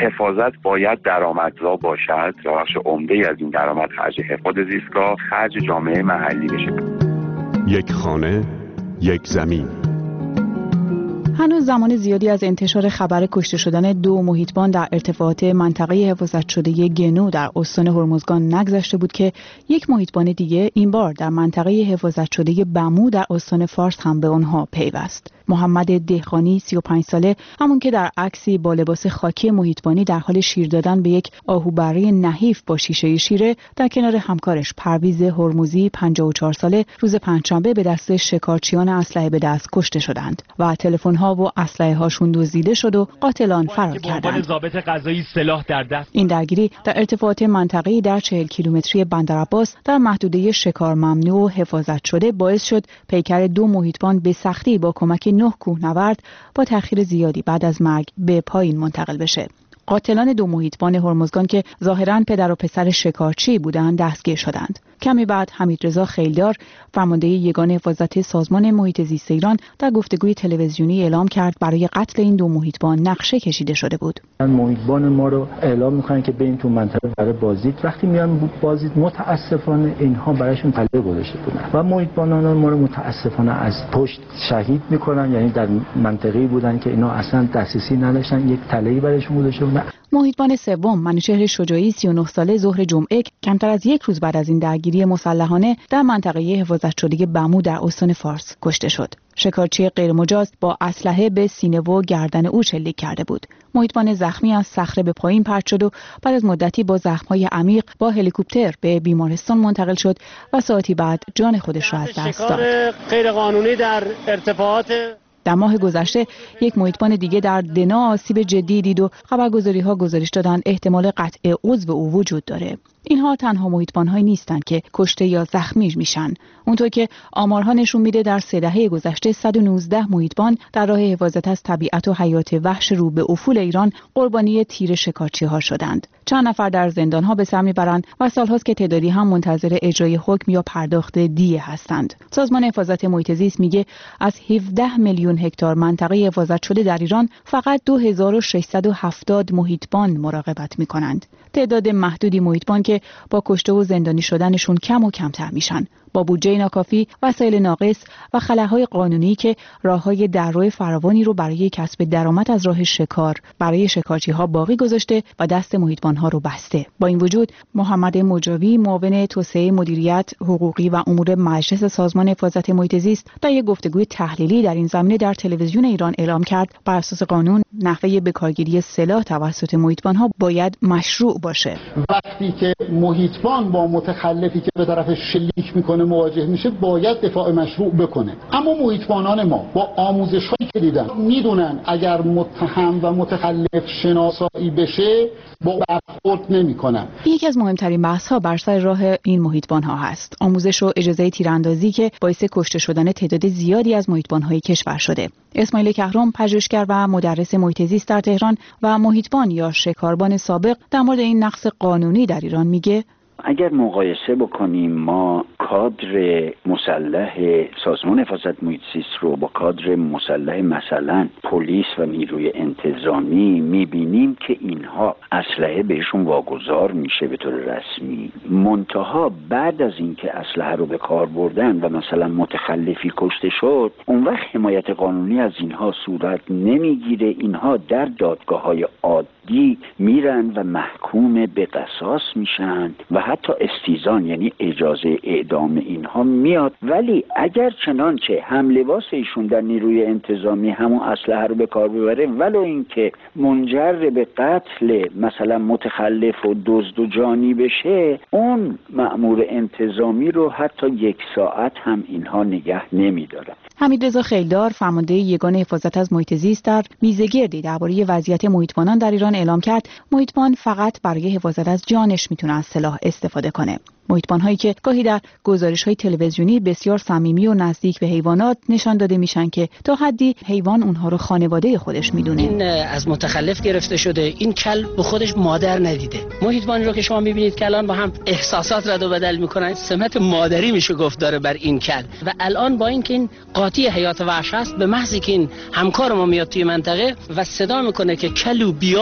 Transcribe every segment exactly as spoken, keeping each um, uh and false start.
حفاظت باید درآمدزا باشد و بخش عمده از این درآمد خرج حفاظ زیستگاه خرج جامعه محلی بشه. یک خانه، یک زمین. هنوز زمان زیادی از انتشار خبر کشته شدن دو محیطبان در ارتفاعات منطقه حفاظت شده گنو در استان هرمزگان نگذشته بود که یک محیطبان دیگه این بار در منطقه حفاظت شده بمو در استان فارس هم به آنها پیوست. محمد دهقانی سی و پنج ساله، همون که در عکسی با لباس خاکی محیطبانی در حال شیر دادن به یک آهوبره نحیف با شیشه شیره، در کنار همکارش پرویز هرمزی پنجاه و چهار ساله روز پنجشنبه به دست شکارچیان اسلحه به دست کشته شدند و تلفن‌ها و اسلحه هاشون دزدیده شد و قاتلان فرار کردند. ضابط قضایی سلاح در دست. این درگیری در ارتفاعات منطقه‌ای در چهل کیلومتری بندرعباس در محدوده شکار ممنوع و حفاظت شده باعث شد پیکر دو محیطبان به سختی با کمک نه کوهنورد با تأخیر زیادی بعد از مرگ به پایین منتقل بشه. قاتلان دو محیطبان هرمزگان که ظاهراً پدر و پسر شکارچی بودند دستگیر شدند. کمی بعد حمیدرضا خیلدار، فرمانده یگان حفاظت سازمان محیط زیست ایران، در گفتگوی تلویزیونی اعلام کرد برای قتل این دو محیطبان نقشه کشیده شده بود. محیطبان ما رو اعلام میکنن که برین تو منطقه برای بازدید. وقتی میان بازدید متاسفانه اینها برایشون تله گذاشته بودن و محیطبانان ما رو متاسفانه از پشت شهید میکنن. یعنی در منطقه‌ای بودن که اینا اصلا دسترسی نداشتن، یک تله‌ای برایشون گذاشته بودن. محیطبان سوم، منوچهر شجاعی سی و نه ساله، ظهر جمعه کمتر از یک روز بعد از این درگیری مسلحانه در منطقه حفاظت شده بمو در استان فارس کشته شد. شکارچی غیرمجاز با اسلحه به سینه و گردن او شلیک کرده بود. محیطبان زخمی از صخره به پایین پرت شد و بعد از مدتی با زخم‌های عمیق با هلیکوپتر به بیمارستان منتقل شد و ساعتی بعد جان خودش را از دست داد. غیرقانونی در ارتفاعات در ماه گذشته یک محیطبان دیگه در دنا آسیب جدی دید و خبرگزاری‌ها گزارش دادند احتمال قطع عضو او وجود داره. اینها تنها محیطبان‌هایی نیستند که کشته یا زخمی میشن. اونطور که آمارها نشون میده در سه دهه گذشته صد و نوزده محیطبان در راه حفاظت از طبیعت و حیات وحش رو به افول ایران قربانی تیر شکارچی‌ها شدند. چند نفر در زندان‌ها به سر میبرند و سال‌هاست که تعدادی هم منتظر اجرای حکم یا پرداخت دیه هستند. سازمان حفاظت محیط زیست میگه از هفده میلیون هکتار منطقه حفاظت شده در ایران فقط دو هزار و ششصد و هفتاد محیطبان مراقبت میکنند. تعداد محدودی محیطبان که با کشته و زندانی شدنشون کم و کمتر میشن. با بودجه ناکافی، وسایل ناقص و خلاهای قانونی که راههای دررو فراوانی رو برای کسب درآمد از راه شکار برای شکارچی‌ها باقی گذاشته و دست محیطبان‌ها رو بسته. با این وجود محمد مجاوی، معاون توسعه مدیریت حقوقی و امور مجلس سازمان حفاظت محیط زیست، در یک گفتگوی تحلیلی در این زمینه در تلویزیون ایران اعلام کرد بر اساس قانون نحوه بکارگیری سلاح توسط محیطبان‌ها باید مشروع باشه. وقتی که محیطبان با متخلفی که به طرف شلیک میکنه مواجه میشه باید دفاع مشروع بکنه. اما محیطبانان ما با آموزش‌هایی که دیدن میدونن اگر متهم و متخلف شناسایی بشه با برخورد نمیکنن. یکی از مهمترین بحث‌ها بر سر راه این محیطبان‌ها هست آموزش و اجازه تیراندازی که باعث کشته شدن تعداد زیادی از محیطبان‌های کشور شده. اسماعیل کهرم، پژوهشگر و مدرس محیط زیست در تهران و محیطبان یا شکاربان سابق، در مورد این نقص قانونی در ایران میگه اگر مقایسه بکنیم ما کادر مسلح سازمان حفاظت محیط زیست رو با کادر مسلح مثلا پلیس و نیروی انتظامی میبینیم که اینها اسلحه بهشون واگذار میشه به طور رسمی، منتها بعد از اینکه اسلحه رو به کار بردن و مثلا متخلفی کشته شد اون وقت حمایت قانونی از اینها صورت نمیگیره. اینها در دادگاه‌های عادی میرن و محکوم به قصاص میشن و حتی استیزان یعنی اجازه اعدام اینها میاد. ولی اگر چنانچه هم لباس ایشون در نیروی انتظامی همون اسلحه رو به کار ببره ولو اینکه منجر به قتل مثلا متخلف و دزد و جانی بشه، اون مأمور انتظامی رو حتی یک ساعت هم اینها نگه نمیدارن. حمیدرضا خیلدار، فرمانده یگان حفاظت از محیط زیست، در میزگردی درباره وضعیت محیطبانان در ایران اعلام کرد محیطبان فقط برای حفاظت از جانش میتونه از سلاح استفاده کنه. محیطبان‌هایی که گاهی در گزارش‌های تلویزیونی بسیار صمیمی و نزدیک به حیوانات نشان داده میشن که تا حدی حیوان اونها رو خانواده خودش میدونه. این از متخلف گرفته شده، این کل به خودش مادر ندیده. محیطبانی رو که شما میبینید که الان با هم احساسات رد و بدل میکنن، سمت مادری میشه گفت داره بر این کل. و الان با اینکه این قاطی حیات وحش است، به محضی که این همکار ما میاد توی منطقه و صدا میکنه که کلو بیا،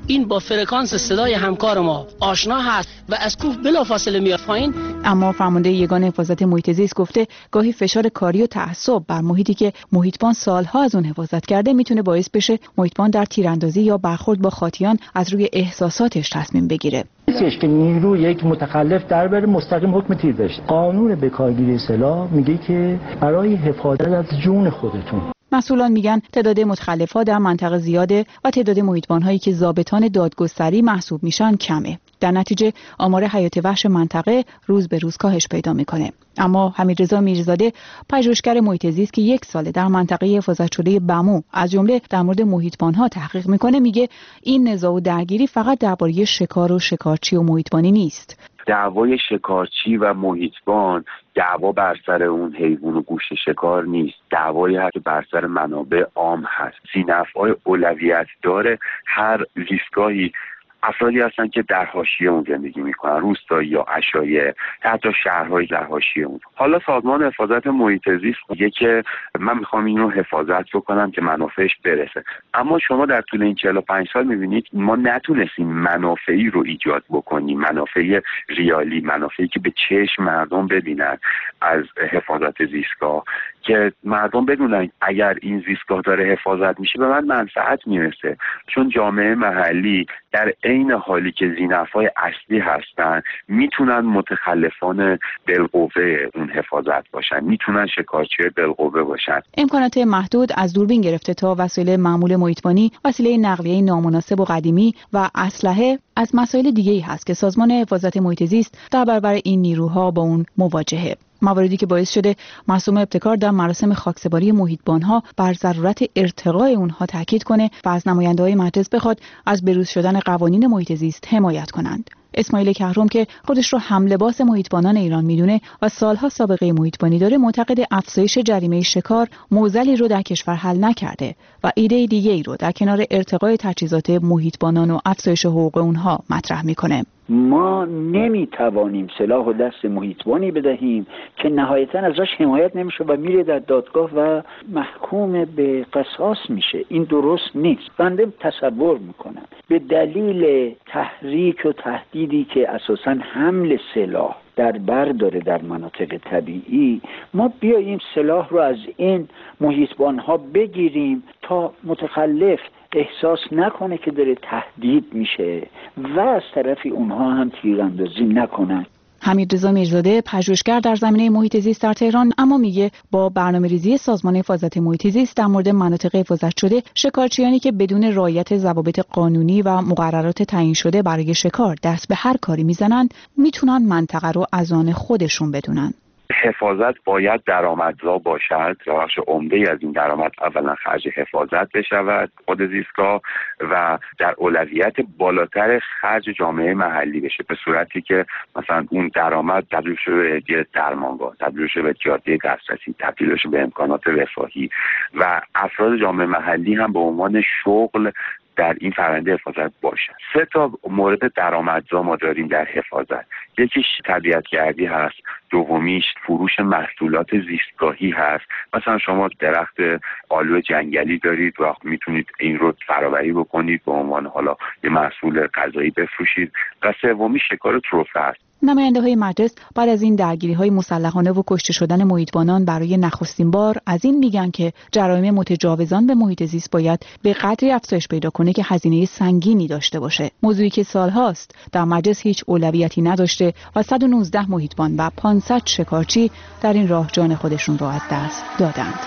این با فرکانس صدای همکار ما آشنا هست و از کوه بلافاصله میاد پایین. اما فرمانده یگان حفاظت محیط زیست گفته گاهی فشار کاری و تعصب بر محیطی که محیطبان سالها از اون حفاظت کرده میتونه باعث بشه محیطبان در تیراندازی یا برخورد با خاطیان از روی احساساتش تصمیم بگیره. نیستش که نیرو یک متخلف در بره مستقیم حکم تیر بشه. قانون بکارگیری سلاح میگه که برای حفاظت از جون خودتون. مسئولان میگن تعداد متخلف‌ها در منطقه زیاده و تعداد محیطبان‌هایی که ضابطان دادگستری محسوب میشن کمه. در نتیجه آمار حیات وحش منطقه روز به روز کاهش پیدا میکنه. اما حمیدرضا میرزاده، پژوهشگر محیط زیست که یک ساله در منطقه حفاظت شده بمو از جمله در مورد محیطبان‌ها تحقیق میکنه، میگه این نزاع و درگیری فقط درباره شکار و شکارچی و محیطبانی نیست. دعوای شکارچی و محیطبان دعوا بر سر اون حیوان و گوشت شکار نیست، دعوایی هست بر سر منابع عام هست. ذی‌نفع‌های اولویت داره. هر زیستگاهی افرادی هستن که در حاشیه اون زندگی میکنن، روستایی یا عشایری، حتی شهرهای در حاشیه اون. حالا سازمان حفاظت محیط زیست میگه که من میخوام این رو حفاظت بکنم که منافعش برسه، اما شما در طول این چهل و پنج سال میبینید ما نتونستیم منافعی رو ایجاد بکنیم، منافع ریالی، منافعی که به چشم مردم ببینن از حفاظت زیستگاه، که مردم بدونن اگر این زیستگاه داره حفاظت میشه به من منفعت میرسه. چون جامعه محلی در عین حالی که ذی‌نفع‌های اصلی هستن میتونن متخلفان بالقوه اون حفاظت باشن، میتونن شکارچی بالقوه باشن. امکانات محدود از دوربین گرفته تا وسایل معمول محیطبانی، وسیله نقلیه نامناسب و قدیمی و اسلحه از مسائل دیگه‌ای هست که سازمان حفاظت محیط زیست در برابر این نیروها با اون مواجهه. مواردی که باعث شده معصومه ابتکار در مراسم خاکسپاری محیطبان‌ها بر ضرورت ارتقای اونها تاکید کنه و از نماینده‌های مجلس بخواد از بروز شدن قوانین محیط زیست حمایت کنند. اسماعیل کهرم که خودش رو هملباس محیطبانان ایران میدونه و سالها سابقه محیطبانی داره، معتقد افزایش جریمه شکار معضلی رو در کشور حل نکرده و ایده دیگه‌ای رو در کنار ارتقای تجهیزات محیطبانان و افزایش حقوق اونها مطرح میکنه. ما نمیتوانیم سلاح و دست محیطبانی بدهیم که نهایتاً ازش حمایت نمیشه و میره در دادگاه و محکوم به قصاص میشه. این درست نیست. بنده تصور میکنم به دلیل تحریک و تهدیدی که اساساً حمل سلاح در بر داره در مناطق طبیعی، ما بیاییم سلاح رو از این محیطبان‌ها بگیریم تا متخلف احساس نکنه که داره تهدید میشه و از طرفی اونها هم تیراندازی نکنن. حمیدرضا میرزاده، پژوهشگر در زمینه محیط زیست در تهران، اما میگه با برنامه‌ریزی سازمان حفاظت محیط زیست در مورد مناطق حفاظت شده، شکارچیانی که بدون رعایت ضوابط قانونی و مقررات تعیین شده برای شکار دست به هر کاری میزنن، میتونن منطقه رو از آن خودشون بدونن. حفاظت باید درآمدزا باشد. بخش عمده از این درآمد اولا خرج حفاظت بشود خود زیستگاه و در اولویت بالاتر خرج جامعه محلی بشه، به صورتی که مثلا اون درآمد تبدیل شه به احتیاج درمانگاه، تبدیل شه به جاده دسترسی، تبدیل شه به امکانات رفاهی و افراد جامعه محلی هم به عنوان شغل در این فرآیند حفاظت باشن. سه تا مورد درآمدزا ما داریم در حفاظت. یکیش طبیعت‌گردی هست، دومیش فروش محصولات زیستگاهی هست. مثلا شما درخت آلو جنگلی دارید و میتونید این رو فراوری بکنید به عنوان حالا یه محصول غذایی بفروشید. و سومی شکار تروفه است. نماینده‌های مجلس بعد از این درگیری‌های مسلحانه و کشته شدن محیطبانان برای نخستین بار از این میگن که جرایم متجاوزان به محیط زیست باید به قدری افزایش پیدا کنه که هزینه سنگینی داشته باشه. موضوعی که سالهاست در مجلس هیچ اولویتی نداشته و صد و نوزده محیطبان و پانصد شکارچی در این راه جان خودشون رو از دست دادند.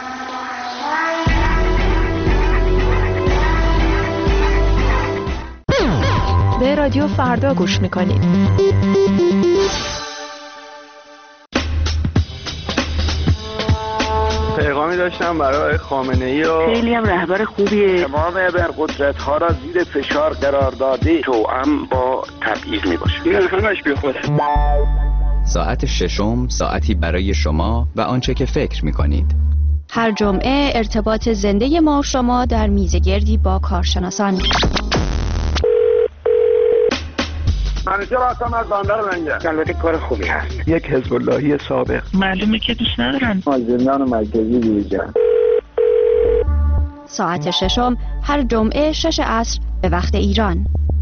به رادیو فردا گوش میکنید. پیغامی داشتم برای خامنه‌ای و خیلی هم رهبر خوبیه. تمام ابرقدرت‌ها را زیر فشار قرار داده، توأم با تبعیض میباشه. این همش بیخوده. ساعت ششم، ساعتی برای شما و آنچه که فکر میکنید. هر جمعه ارتباط زنده ما و شما در میزگردی با کارشناسان. منیجر هستم از بندر لنگه. البته کار خوبی هست. یک حزب اللهی سابق. معلومه که دوست ندارن. زندان مرکزی دیجا. ساعت ششم هر جمعه شش عصر به وقت ایران.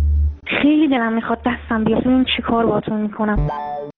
خیلی دلم میخواد دستم بیاد ببینم چی کار باهاتون میکنم.